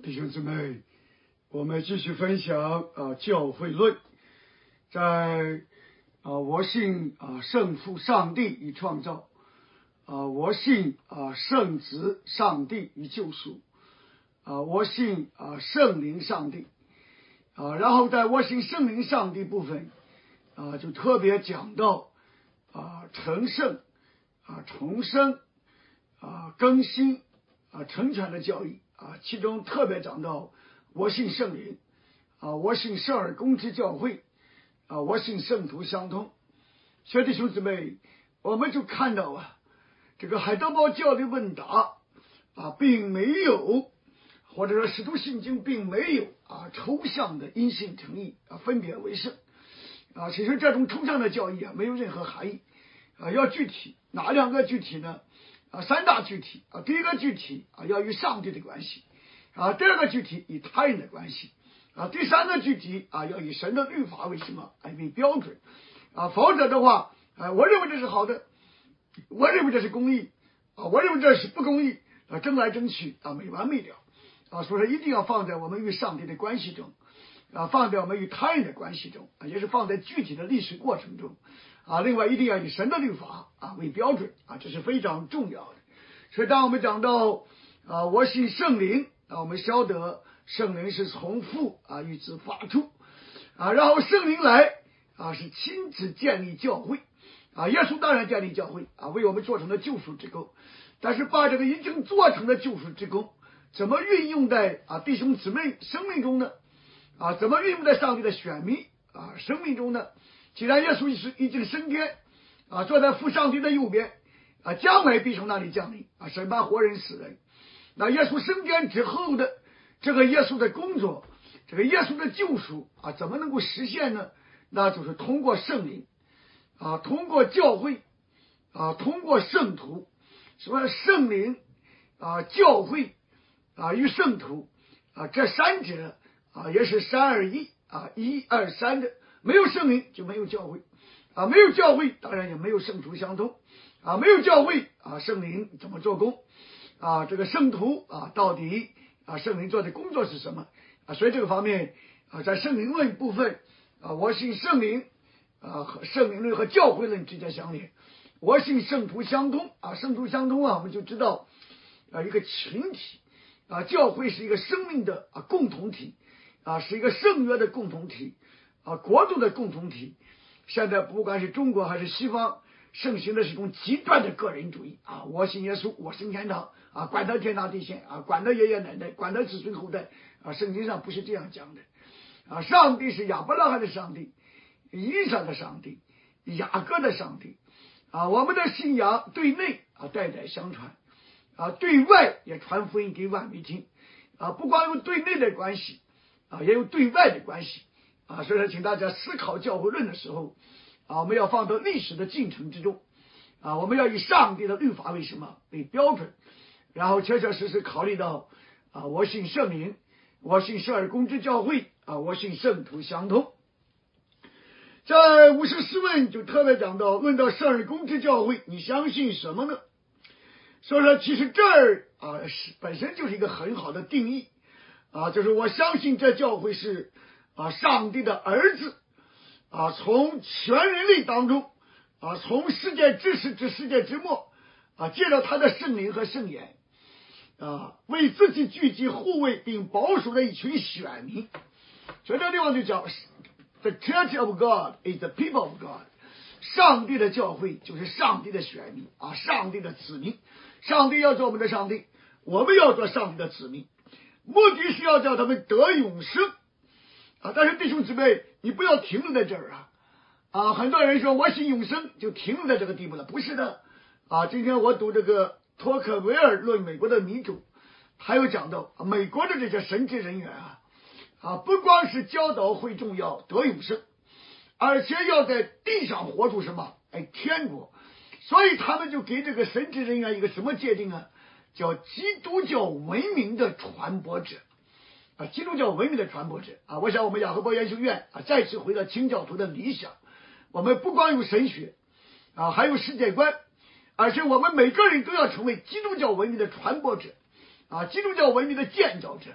弟兄姊妹，我们继续分享教会论。在我信圣父上帝与创造，我信圣子上帝与救赎，我信圣灵上帝，然后在我信圣灵上帝部分就特别讲到成圣重生更新成全的教义其中特别讲到我信圣灵我信圣而公之教会我信圣徒相通。所以弟兄姊妹，我们就看到这个海德堡教的问答并没有，或者说使徒信经并没有抽象的因信称义分别为圣其实这种抽象的教义没有任何含义要具体。哪两个具体呢？三大具体第一个具体要与上帝的关系第二个具体与他人的关系第三个具体要以神的律法为什么为标准否则的话我认为这是好的，我认为这是公义我认为这是不公义争来争去没完没了所以说一定要放在我们与上帝的关系中放在我们与他人的关系中也是放在具体的历史过程中另外一定要以神的律法为标准这是非常重要的。所以当我们讲到我信圣灵我们晓得圣灵是从父与子发出然后圣灵来是亲自建立教会耶稣当然建立教会为我们做成了救赎之功，但是把这个已经做成的救赎之功怎么运用在弟兄姊妹生命中呢怎么运用在上帝的选民生命中呢？既然耶稣已经升天坐在父上帝的右边将来必从那里降临审判活人死人。那耶稣升天之后的这个耶稣的工作，这个耶稣的救赎怎么能够实现呢？那就是通过圣灵通过教会通过圣徒。什么圣灵教会与圣徒这三者也是三而一一二三的。没有圣灵就没有教会没有教会当然也没有圣徒相通没有教会圣灵怎么做工这个圣徒到底圣灵做的工作是什么所以这个方面在圣灵论部分我信圣灵和圣灵论和教会论之间相连。我信圣徒相通圣徒相通我们就知道一个群体教会是一个生命的共同体是一个圣约的共同体国度的共同体。现在不管是中国还是西方盛行的是一种极端的个人主义我信耶稣我信天堂管他天大地线管他爷爷奶奶管他子孙后代圣经上不是这样讲的上帝是亚伯拉罕的上帝，以撒的上帝，雅各的上帝我们的信仰对内代代相传对外也传福音给万民听不光有对内的关系也有对外的关系所以说请大家思考教会论的时候我们要放到历史的进程之中我们要以上帝的律法为什么为标准，然后确确实实考虑到我信圣灵，我信圣而公之教会我信圣徒相通。在五十四问就特别讲到论到圣而公之教会你相信什么呢？所以说其实这儿本身就是一个很好的定义就是我相信这教会是上帝的儿子从全人类当中从世界之始至世界之末借着他的圣灵和圣言为自己聚集护卫并保守的一群选民。所以这地方就讲 The Church of God is the people of God， 上帝的教会就是上帝的选民上帝的子民。上帝要做我们的上帝，我们要做上帝的子民，目的是要叫他们得永生但是弟兄姊妹你不要停留在这儿很多人说我信永生就停留在这个地步了，不是的今天我读这个托克维尔论美国的民主，还有讲到美国的这些神职人员不光是教导会众要得永生，而且要在地上活出什么天国。所以他们就给这个神职人员一个什么界定叫基督教文明的传播者基督教文明的传播者我想我们雅各伯研究院再次回到清教徒的理想，我们不光有神学还有世界观，而且我们每个人都要成为基督教文明的传播者基督教文明的建造者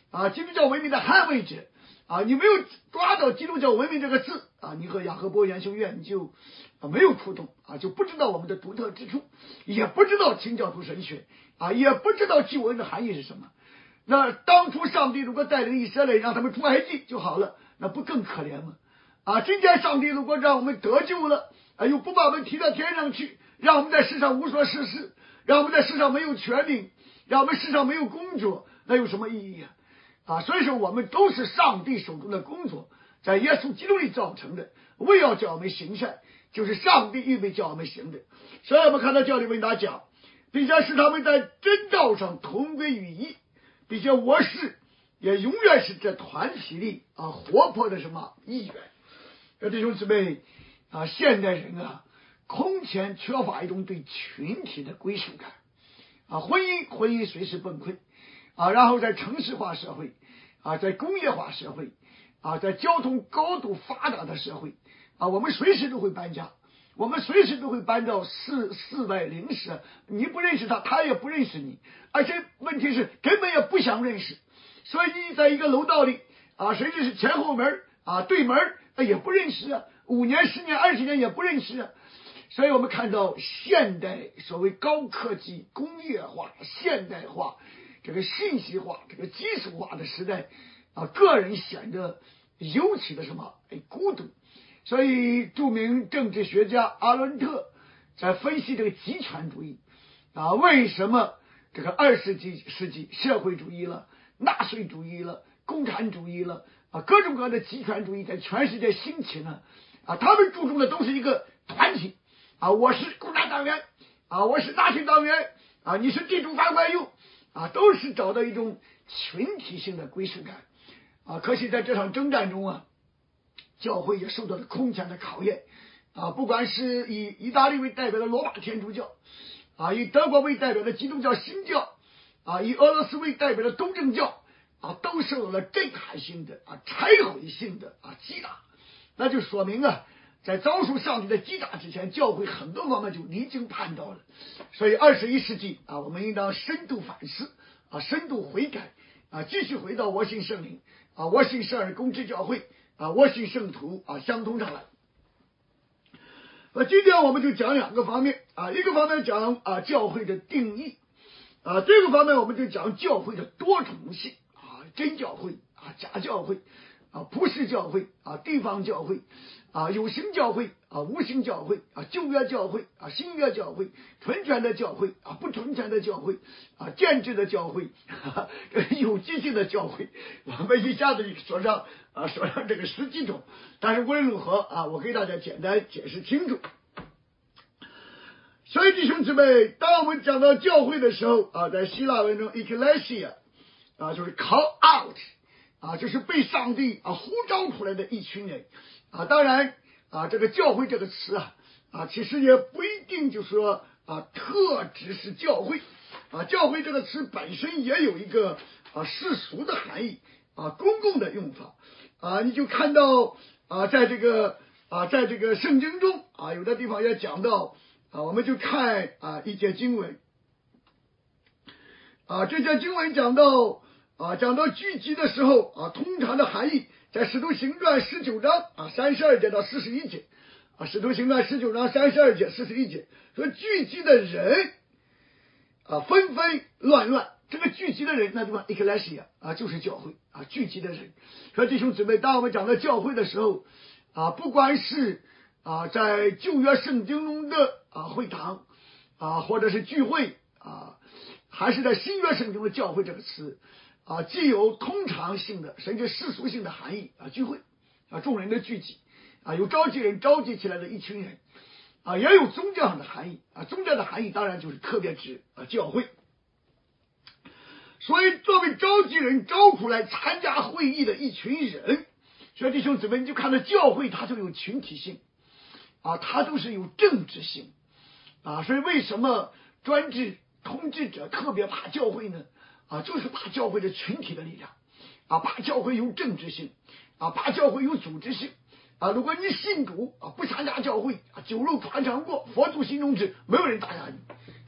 基督教文明的捍卫者你没有抓到基督教文明这个字你和雅各伯研修院就没有触动就不知道我们的独特之处，也不知道清教徒神学也不知道救恩的含义是什么。那当初上帝如果带领以色列让他们出埃及就好了，那不更可怜吗？今天上帝如果让我们得救了又不把我们提到天上去，让我们在世上无所事事，让我们在世上没有权利，让我们世上没有工作，那有什么意义所以说我们都是上帝手中的工作，在耶稣基督里造成的，为要叫我们行善，就是上帝预备叫我们行的。所以我们看到教理问答讲，并且使他们在真道上同归于一，并且我是也永远是这团体里活泼的什么一员。弟兄姊妹现代人空前缺乏一种对群体的归属感婚姻随时崩溃然后在城市化社会在工业化社会在交通高度发达的社会我们随时都会搬家，我们随时都会搬到四外邻舍，你不认识他，他也不认识你，而且问题是根本也不想认识，所以你在一个楼道里甚至是前后门对门也不认识5年10年20年也不认识所以我们看到现代所谓高科技工业化现代化这个信息化这个技术化的时代个人显得尤其的什么孤独。所以著名政治学家阿伦特在分析这个极权主义为什么这个20世纪社会主义了纳粹主义了共产主义了各种各样的极权主义在全世界兴起呢他们注重的都是一个团体我是共产党员我是纳粹党员你是地主反怪右都是找到一种群体性的归属感可惜在这场征战中教会也受到了空前的考验不管是以意大利为代表的罗马天主教以德国为代表的基督教新教以俄罗斯为代表的东正教都受到了震撼性的拆毁性的击打。那就说明在遭受上帝的击打之前，教会很多方面就离经叛道了。所以21世纪我们应当深度反思深度悔改继续回到我信圣灵我信圣而公之教会我信圣徒相通上来。今天我们就讲2个方面一个方面讲教会的定义这个方面我们就讲教会的多重性真教会假教会普世教会地方教会有形教会无形教会旧约教会新约教会纯全的教会不纯全的教会建制的教会有机性的教会，我们一下子就说上这个10几种，但是无论如何我给大家简单解释清楚。所以弟兄姊妹，当我们讲到教会的时候在希腊文中 ekklesia 就是 call out就是被上帝呼召出来的一群人当然这个教会这个词其实也不一定就说特指是教会教会这个词本身也有一个世俗的含义公共的用法你就看到在这个圣经中有的地方也讲到我们就看一节经文这节经文讲到聚集的时候通常的含义在使徒行传19章32节到41节使徒行传19章32节41节说聚集的人纷纷乱这个聚集的人那地方 ekklesia 就是教会聚集的人。说弟兄姊妹，当我们讲到教会的时候不管是在旧约圣经中的会堂或者是聚会还是在新约圣经的教会这个词既有通常性的甚至世俗性的含义聚会众人的聚集有召集人召集起来的一群人也有宗教上的含义宗教的含义当然就是特别指教会。所以作为召集人招出来参加会议的一群人，所以弟兄姊妹，你就看到教会它就有群体性它都是有政治性所以为什么专制统治者特别怕教会呢就是怕教会的群体的力量怕教会有政治性怕教会有组织性如果你信主不参加教会酒肉穿肠过佛祖心中志，没有人打压你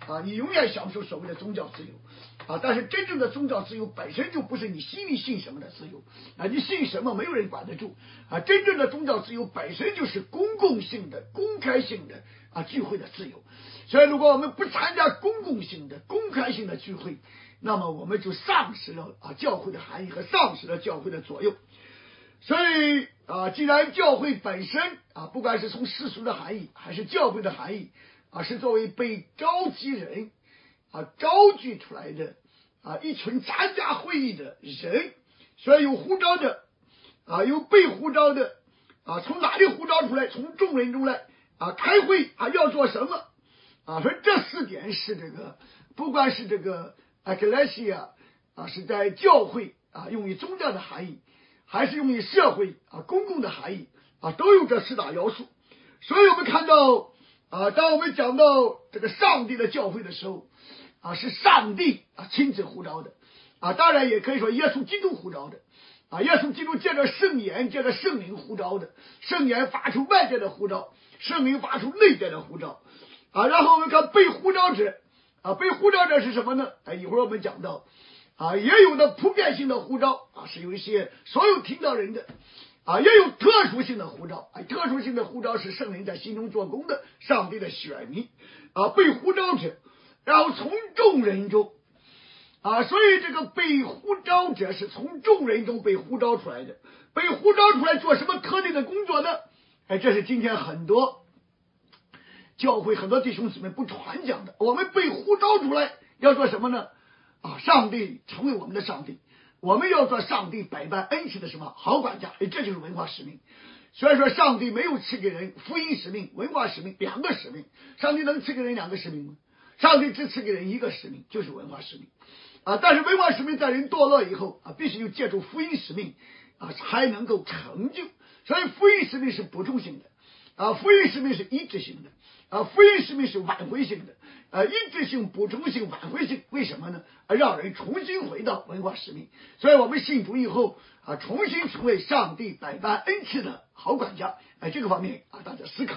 你永远享受所谓的宗教自由但是真正的宗教自由本身就不是你心里信什么的自由你信什么没有人管得住真正的宗教自由本身就是公共性的、公开性的聚会的自由。所以如果我们不参加公共性的、公开性的聚会，那么我们就丧失了教会的含义和丧失了教会的作用。所以既然教会本身不管是从世俗的含义还是教会的含义是作为被召集人召集出来的一群参加会议的人，所以有呼召的有被呼召的从哪里呼召出来？从众人中来开会要做什么所以这4点是这个不管是这个ecclesia是在教会用于宗教的含义，还是用于社会公共的含义都有这4大要素。所以我们看到当我们讲到这个上帝的教会的时候是上帝亲自呼召的当然也可以说耶稣基督呼召的耶稣基督借着圣言、借着圣灵呼召的，圣言发出外界的呼召，圣灵发出内在的呼召然后我们看被呼召者被呼召者是什么呢？一会儿我们讲到也有的普遍性的呼召是有一些所有听到人的也有特殊性的呼召特殊性的呼召是圣灵在心中做工的，上帝的选民被呼召者，然后从众人中所以这个被呼召者是从众人中被呼召出来的。被呼召出来做什么特定的工作呢？这是今天很多教会很多弟兄姊妹不传讲的。我们被呼召出来要做什么呢？上帝成为我们的上帝，我们要做上帝百般恩赐的什么好管家这就是文化使命。所以说上帝没有赐给人福音使命、文化使命2个使命。上帝能赐给人2个使命吗？上帝只赐给人1个使命，就是文化使命但是文化使命在人堕落以后必须借助福音使命才能够成就。所以福音使命是补充性的福音使命是一致性的福音使命是挽回性的一致性、补充性、挽回性。为什么呢？让人重新回到文化使命。所以我们信主以后重新成为上帝百般恩赐的好管家这个方面大家思考。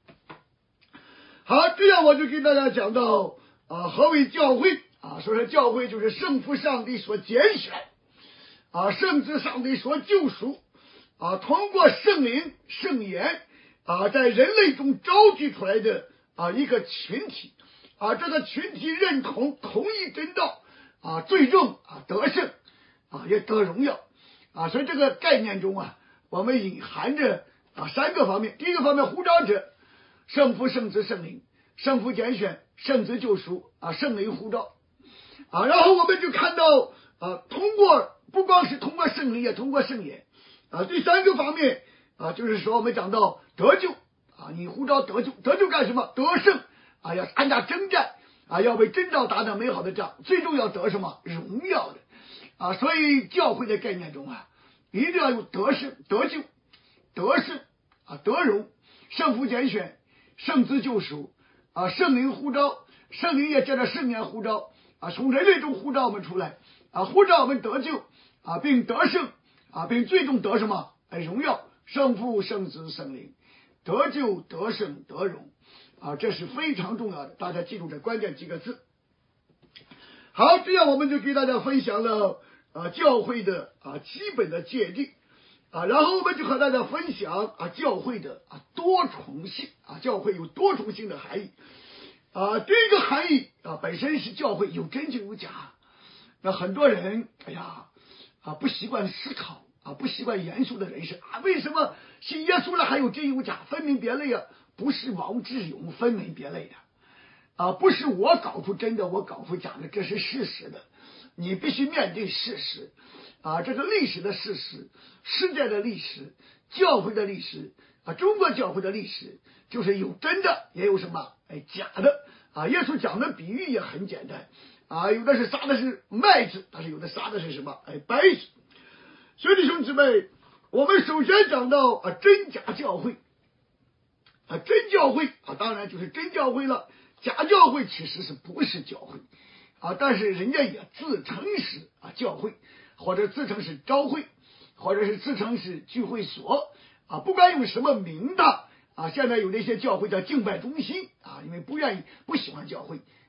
好，这样我就给大家讲到何为教会所说教会就是圣父上帝所拣选圣子上帝所救赎通过圣灵、圣言在人类中召集出来的一个群体这个群体认同同一真道最终得胜也得荣耀所以这个概念中我们隐含着3个方面。第一个方面，呼召者圣父、圣子、圣灵，圣父拣选，圣子救赎圣灵呼召然后我们就看到通过不光是通过圣灵，也通过圣言第3个方面就是说我们讲到得救你呼召得救，得救干什么？得胜要参加征战要为真道打得美好的仗，最终要得什么？荣耀的所以教会的概念中一定要有得胜、得救、得胜得荣，圣父拣选，圣子救赎圣灵呼召，圣灵也借着圣言呼召从人类中呼召我们出来呼召我们得救并得胜并最终得什么？荣耀。圣父、圣子、圣灵，得救、得胜、得荣这是非常重要的，大家记住这关键几个字。好，这样我们就给大家分享了教会的基本的界定然后我们就和大家分享教会的多重性教会有多重性的含义第一个含义本身是教会有真就有假。那很多人不习惯思考不习惯严肃的人士为什么信耶稣了还有真有假，分明别类不是王志勇分门别类的不是我搞出真的我搞出假的，这是事实的，你必须面对事实这个历史的事实，世界的历史，教会的历史中国教会的历史就是有真的也有什么假的耶稣讲的比喻也很简单有的是撒的是麦子，但是有的撒的是什么白子。所以弟兄姊妹，我们首先讲到真假教会真教会当然就是真教会了，假教会其实是不是教会但是人家也自称是教会，或者自称是召会，或者是自称是聚会所不管用什么名的现在有那些教会叫敬拜中心因为不喜欢教会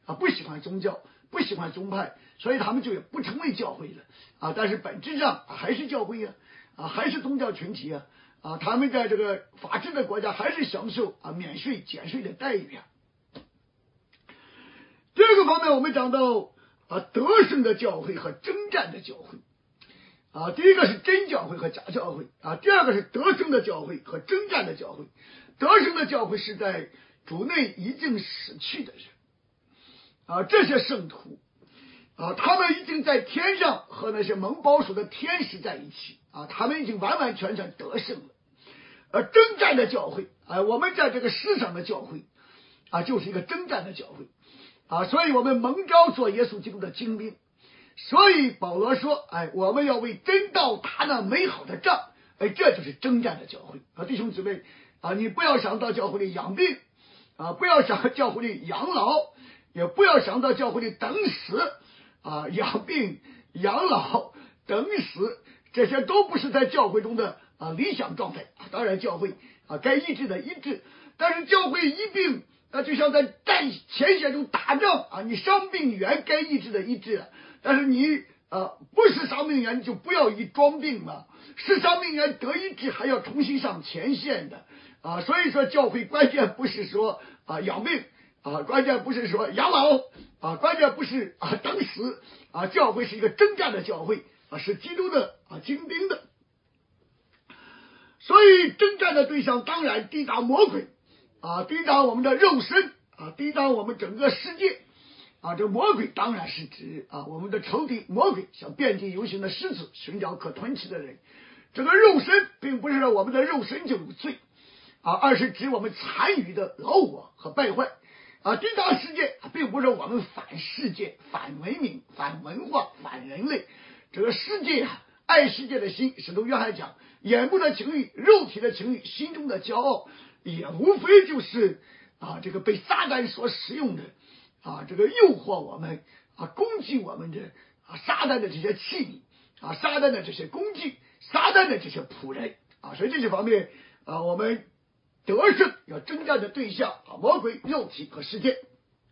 不喜欢宗教，不喜欢宗派，所以他们就也不成为教会了但是本质上还是教会还是宗教群体他们在这个法治的国家还是享受免税减税的待遇第二个方面，我们讲到得胜的教会和征战的教会第一个是真教会和假教会第二个是得胜的教会和征战的教会。得胜的教会是在主内已经死去的人这些圣徒他们已经在天上和那些蒙保守的天使在一起他们已经完完全全得胜了。而征战的教会我们在这个世上的教会就是一个征战的教会所以我们蒙召做耶稣基督的精兵。所以保罗说我们要为真道打那美好的仗这就是征战的教会弟兄姊妹你不要想到教会里养病不要想教会里养老，也不要想到教会里等死养病养老等死，这些都不是在教会中的理想状态当然教会该医治的医治，但是教会医病就像在战前线中打仗你伤病员该医治的医治，但是你不是伤病员就不要装病了，是伤病员得医治还要重新上前线的所以说教会关键不是说养病关键不是说养老关键不是等死教会是一个征战的教会是基督的精兵的。所以征战的对象当然抵挡魔鬼抵挡我们的肉身抵挡我们整个世界这魔鬼当然是指我们的仇敌魔鬼，像遍地游行的狮子寻找可吞吃的人。这个肉身并不是我们的肉身就有罪而是指我们残余的老我和败坏抵挡世界并不是我们反世界反文明反文化反人类。这个世界爱世界的心，使徒约翰讲眼目的情欲肉体的情欲心中的骄傲，也无非就是这个被撒旦所使用的这个诱惑我们攻击我们的撒旦的这些器皿撒旦的这些工具撒旦的这些仆人所以这些方面我们得胜要征战的对象魔鬼肉体和世界。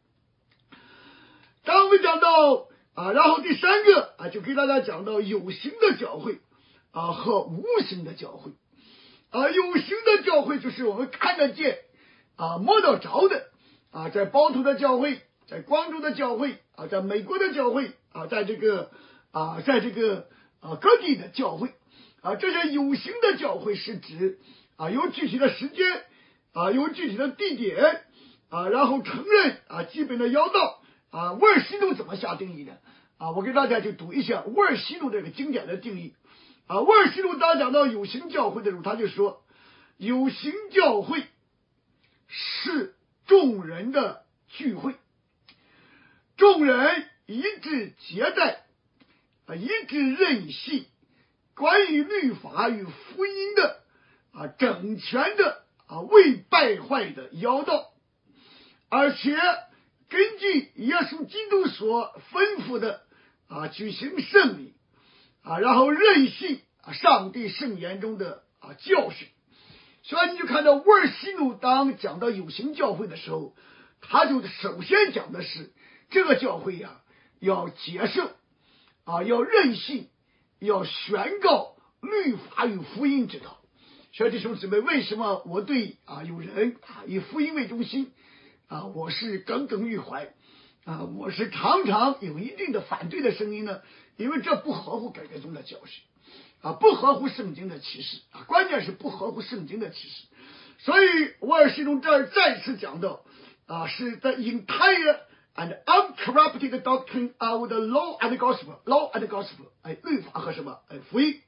当我们讲到然后第三个就给大家讲到有形的教会和无形的教会有形的教会就是我们看得见摸得着的在包头的教会，在光州的教会在美国的教会在这个各地的教会这些有形的教会是指有具体的时间有具体的地点然后承认基本的要道威尔西路怎么下定义的我给大家就读一下威尔西路这个经典的定义威尔西路当讲到有形教会的时候，他就说有形教会是众人的聚会，众人一致接待一致任性，关于律法与福音的整全的未败坏的要道，而且根据耶稣基督所吩咐的举行圣礼然后任性上帝圣言中的教训。所以你就看到威尔西努当讲到有形教会的时候，他就首先讲的是这个教会要接受要任性，要宣告律法与福音之道。所以弟兄姊妹，为什么我对有人以福音为中心我是耿耿于怀我是常常有一定的反对的声音呢？因为这不合乎改革宗的教训不合乎圣经的启示关键是不合乎圣经的启示。所以威尔西努这儿再次讲到是 the entire and uncorrupted doctrine of the law and gospel 律法和什么福音。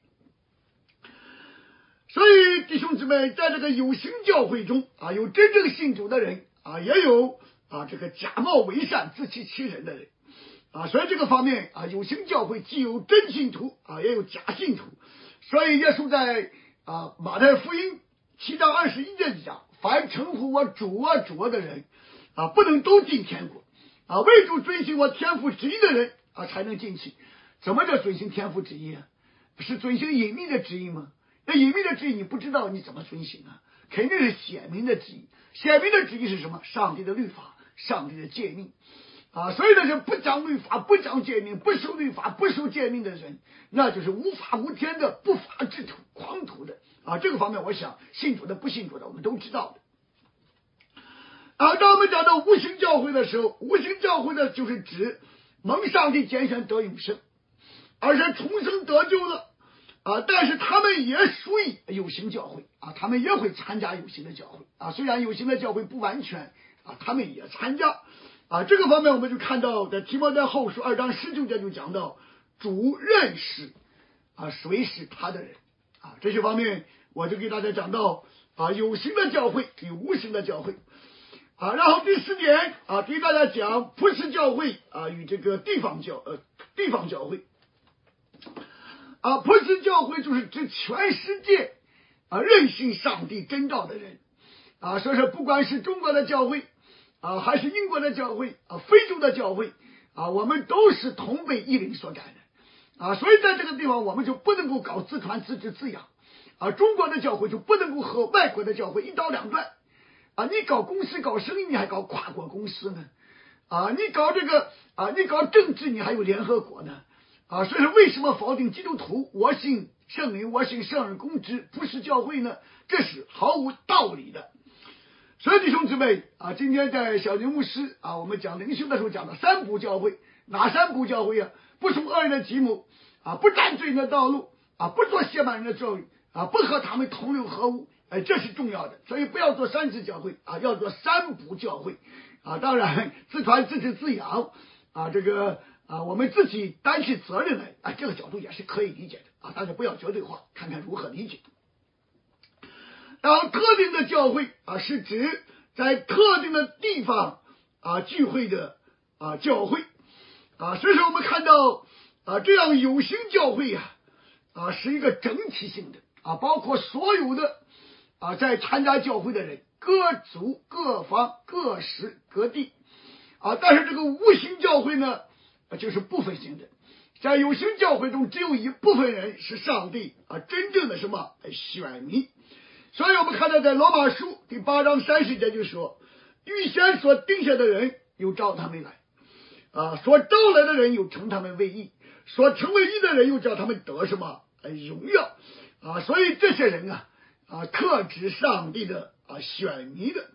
所以弟兄姊妹，在这个有形教会中有真正信主的人也有这个假冒为善自欺欺人的人所以这个方面有形教会既有真信徒也有假信徒。所以耶稣在马太福音7章21节讲，凡称呼我主主的人不能都进天国唯独遵行我天父旨意的人才能进去。怎么叫遵行天父旨意是遵行隐秘的旨意吗？那隐秘的旨意你不知道你怎么遵行肯定是显明的旨意。显明的旨意是什么？上帝的律法，上帝的诫命所以那些不讲律法、不讲诫命、不守律法、不守诫命的人，那就是无法无天的不法之徒、狂徒的这个方面，我想信主的、不信主的，我们都知道的。当我们讲到无形教会的时候，无形教会的就是指蒙上帝拣选得永生，而是重生得救了但是他们也属于有形教会他们也会参加有形的教会虽然有形的教会不完全他们也参加这个方面我们就看到在提摩太后书2章19节就讲到主认识谁是他的人这些方面我就给大家讲到有形的教会与无形的教会然后第4点给大家讲普世教会与这个地方教会普世教会就是指全世界认信上帝真道的人所以说不管是中国的教会还是英国的教会非洲的教会我们都是同被一灵所感的所以在这个地方我们就不能够搞自传自治自养中国的教会就不能够和外国的教会一刀两断你搞公司搞生意你还搞跨国公司呢你搞这个你搞政治你还有联合国呢所以说为什么否定基督徒我信圣灵我信圣人公职不是教会呢？这是毫无道理的。所以弟兄姊妹今天在小牛牧师我们讲灵修的时候讲的三不教会，哪三不教会不从恶人的计谋不占罪人的道路不做亵慢人的教育不和他们同流合污这是重要的。所以不要做三次教会要做三不教会当然自传自治自养这个我们自己担起责任来这个角度也是可以理解的大家不要绝对化，看看如何理解。然后特定的教会是指在特定的地方聚会的教会所以说我们看到这样有形教会是一个整体性的包括所有的在参加教会的人，各族各方各时各地但是这个无形教会呢就是部分性的，在有形教会中只有一部分人是上帝真正的什么选民。所以我们看到在罗马书第8章30节就说，预先所定下的人又召他们来所召来的人又称他们为义，所称为义的人又叫他们得什么荣耀所以这些人特指上帝的选民的。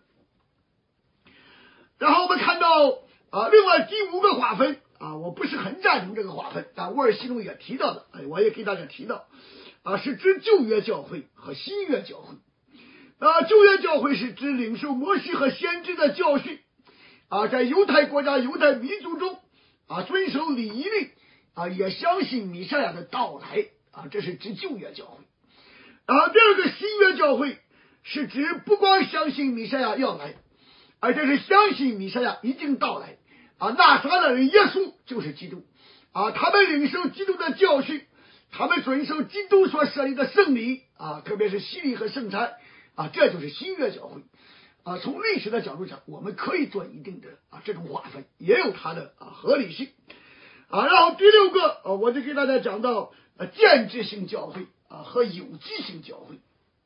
然后我们看到另外第5个划分我不是很赞同这个划分，但沃尔西中也提到的我也给大家提到是指旧约教会和新约教会旧约教会是指领受摩西和先知的教训在犹太国家犹太民族中遵守礼仪律也相信弥赛亚的到来这是指旧约教会。第二个新约教会是指不光相信弥赛亚要来，而且是相信弥赛亚已经到来拿撒勒人耶稣就是基督他们领受基督的教训，他们遵守基督所设立的圣礼特别是洗礼和圣餐这就是新约教会从历史的角度上我们可以做一定的这种划分，也有它的合理性然后第6个我就给大家讲到间接性教会和有机性教会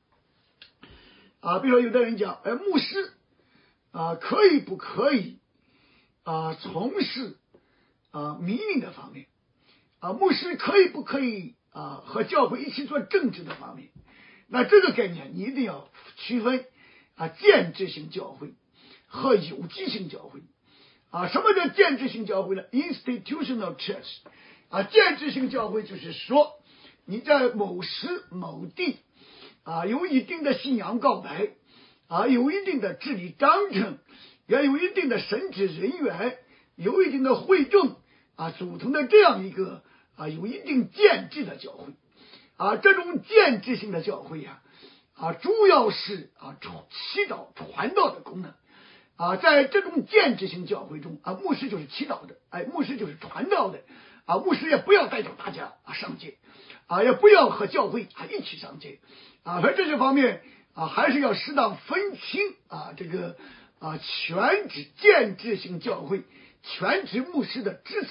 比如说有的人讲牧师可以不可以从事民营的方面牧师可以不可以和教会一起做政治的方面。那这个概念你一定要区分间接性教会和有机性教会什么叫间接性教会呢？ Institutional Church 间接性教会就是说你在某时某地有一定的信仰告白有一定的治理章程，也有一定的神职人员，有一定的会众组成的这样一个有一定建制的教会这种建制性的教会主要是祈祷传道的功能在这种建制性教会中牧师就是祈祷的牧师就是传道的牧师也不要带着大家上街也不要和教会一起上街所以这些方面还是要适当分清这个全职建制性教会全职牧师的职责。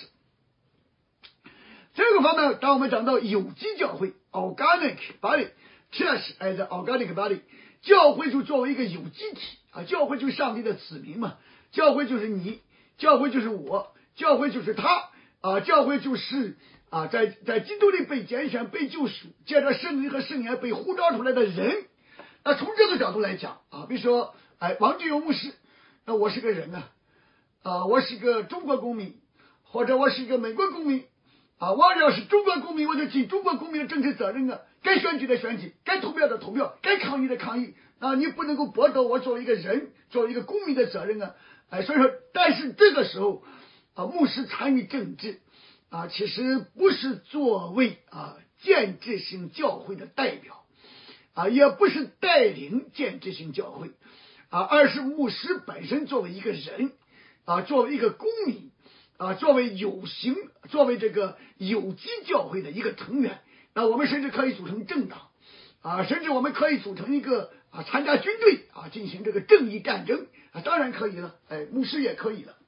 这个方面当我们讲到有机教会 organic body church as an organic body， 教会就作为一个有机体教会就是上帝的子民嘛，教会就是你教会就是我，教会就是他教会就是在基督里被拣选、被救赎，借着圣灵和圣言被呼召出来的人。那从这个角度来讲比如说王俊友牧师，那我是个人我是个中国公民，或者我是一个美国公民我要是中国公民，我就尽中国公民的政治责任该选举的选举，该投票的投票，该抗议的抗议你不能够剥夺我作为一个人、作为一个公民的责任所以说，但是这个时候牧师参与政治其实不是作为建制性教会的代表也不是带领建制性教会而是牧师本身作为一个人作为一个公民作为作为这个有机教会的一个成员，那我们甚至可以组成政党甚至我们可以组成一个参加军队进行这个正义战争当然可以了，牧师也可以了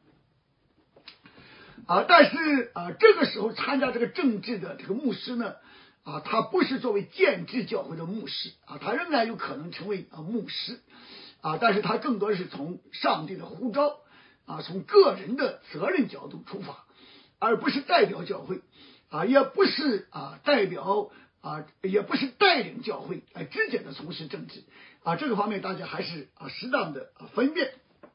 但是这个时候参加这个政治的这个牧师呢他不是作为建制教会的牧师他仍然有可能成为牧师但是他更多是从上帝的呼召从个人的责任角度出发，而不是代表教会也不是代表也不是带领教会直接的从事政治这个方面大家还是适当的分辨。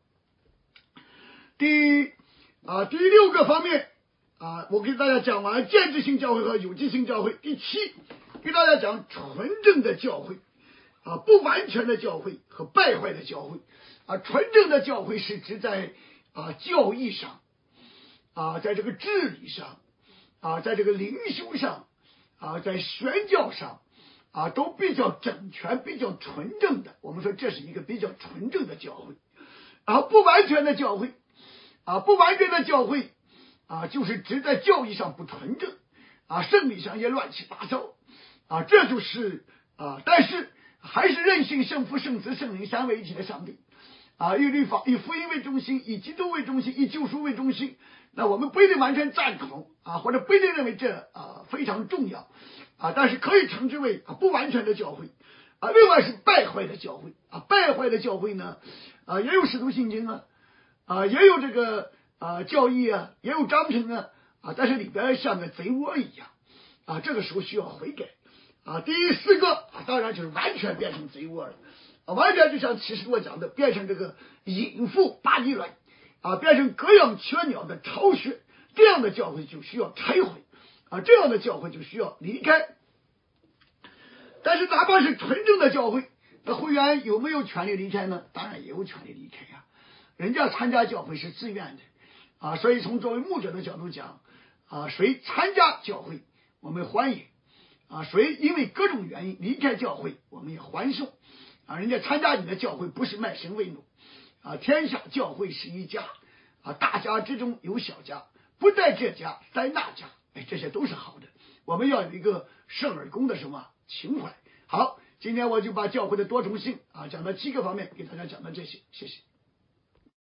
第六个方面我给大家讲完建制性教会和有机性教会。第七，给大家讲纯正的教会不完全的教会和败坏的教会纯正的教会是指在教义上在这个治理上在这个灵修上在宣教上都比较整全、比较纯正的，我们说这是一个比较纯正的教会不完全的教会不完全的教会就是指在教义上不纯正圣礼上也乱七八糟这就是但是还是任性圣父圣子圣灵三位一体的上帝以律法以福音为中心，以基督为中心，以救赎为中心。那我们不一定完全赞同或者不一定认为这非常重要但是可以称之为不完全的教会另外是败坏的教会败坏的教会呢也有使徒信经也有这个教义也有章程但是里边像个贼窝一样这个时候需要悔改第四个当然就是完全变成贼窝了完全就像启示录讲的变成这个淫妇巴比伦变成各样雀鸟的巢穴，这样的教会就需要拆毁这样的教会就需要离开。但是哪怕是纯正的教会，那会员有没有权利离开呢？当然也有权利离开人家参加教会是自愿的所以从作为牧者的角度讲谁参加教会我们欢迎谁因为各种原因离开教会我们也欢送人家参加你的教会不是卖身为奴天下教会是一家大家之中有小家，不在这家在那家这些都是好的，我们要有一个圣而公的什么情怀。好，今天我就把教会的多重性讲到7个方面，给大家讲到这些，谢谢。